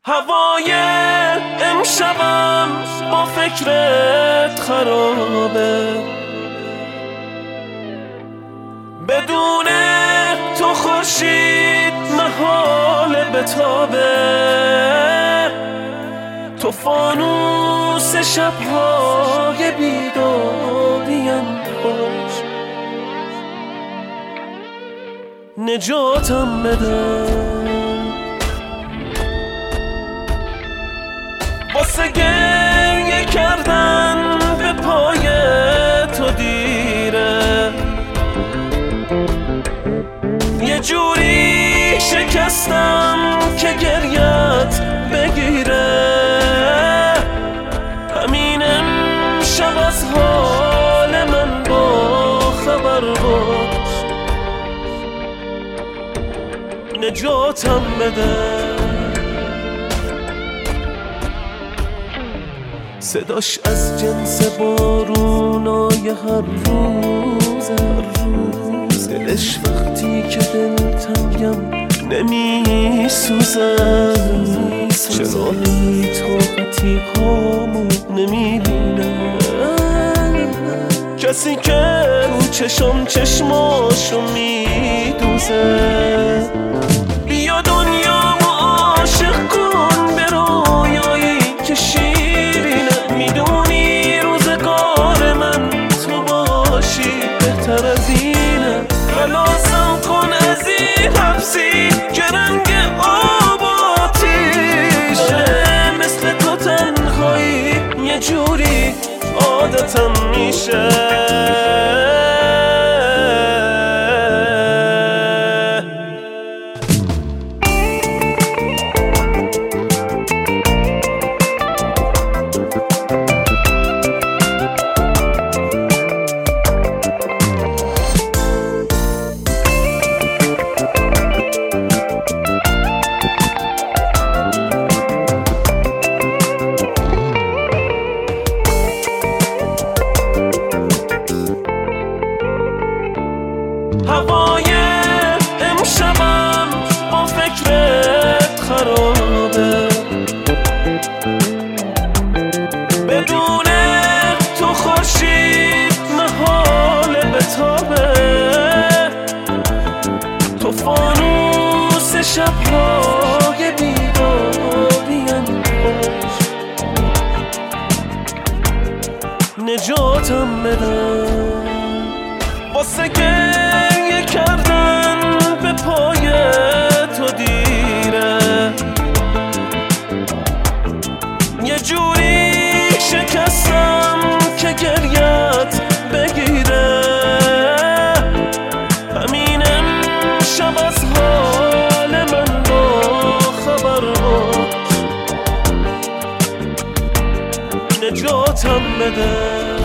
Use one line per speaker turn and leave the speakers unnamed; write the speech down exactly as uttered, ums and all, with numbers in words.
هوای امشبم با فکرت خرابه، بدون تو خورشید محال بتابه. تو فانوس شب‌های بیداریم باش، نجاتم بده. واسه گریه کردن به پای تو دیره، یه جوری شکستم که گریت بگیره. همین امشب از حال من با خبر باش، نجاتم بده. صداش از جنس بارونای هر روز هر روز، دلش وقتی که دلتنگم نمی سوزم. چرا هی طاقتی هامو نمی بینم، کسی که رو چشم چشماشو می دوزه. بیا دنیامو عاشق کن به رویایی که شیرینه، میدونی روزگار من تو باشی بهتر از اینه. خلاصم کن از این حبسی که رنگ آب آتیشه، مثل تو تنهایی یه جوری عادتم میشه. هوای امشبم با فکرت خرابه، بدون تو خورشید محال بتابه. تو فانوس شب‌های بیداریم باش، نجاتم بده. واسه گریه کردن به پای تو دیره، یه جوری شکستم که گریت بگیره. همین امشب از حال من با خبر باش، نجاتم بده.